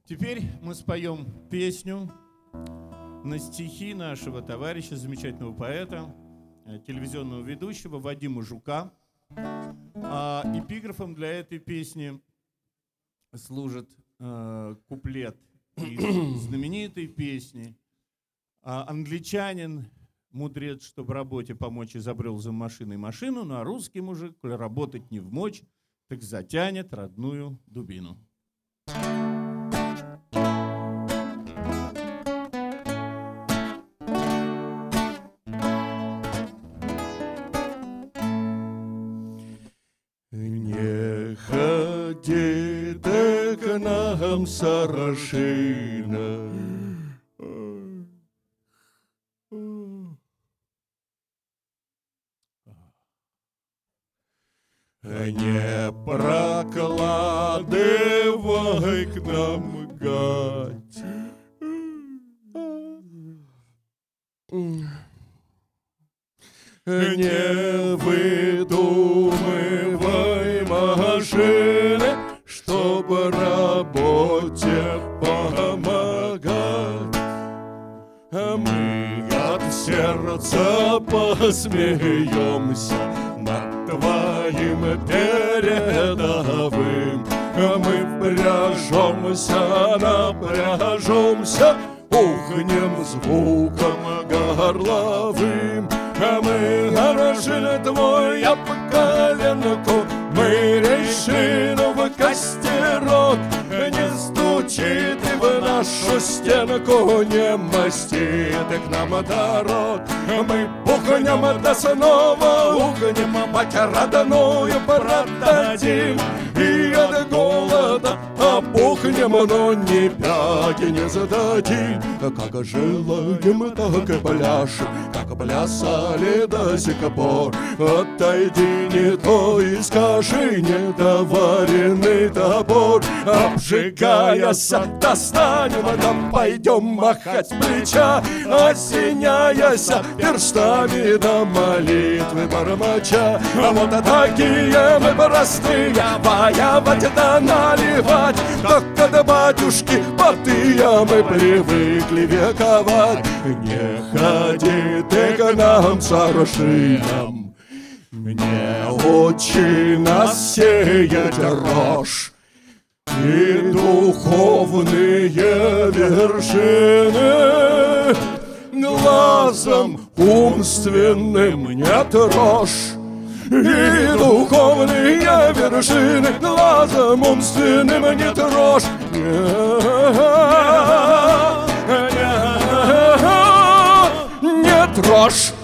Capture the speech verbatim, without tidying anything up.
Теперь мы споем песню на стихи нашего товарища, замечательного поэта, телевизионного ведущего Вадима Жука. А эпиграфом для этой песни служит э, куплет из знаменитой песни. А, англичанин, мудрец, что в работе помочь, изобрел за машиной машину, ну а русский мужик, коль работать не вмочь, так затянет родную дубину. Не ходи ты к нам, Сарашина, не прокладывай к нам гать. Не выдумывай машины, чтобы работе помогать. Мы от сердца посмеемся над твоим передовым. Мы впряжемся, напряжемся ухнем звуком горловым. Мы орошили твой об коленку, мы решили в костерок. Не стучит и в нашу стенку, не мастит и к нам дорог. Мы ухнем, да снова ухнем, мать родную продадим. И от голода опухнем, но ни пяти не зададим. Как желаем, так и пляшем, как плясали до сих пор. Отойди, не то и скажи, недоваренный топор. Обжигаясь, достанем, да пойдем махать плеча, осеняясь перстами до молитвы бормоча. А вот такие мы простые, воевать да наливать, так от батюшки потыя мы привыкли вековать. Не ходи ты к нам, Сарашинам, не учи нас сеять рожь и духовные вершины. Глазом умственным не трожь и духовные вершины. Глазом умственным не трожь, не, не, не трожь.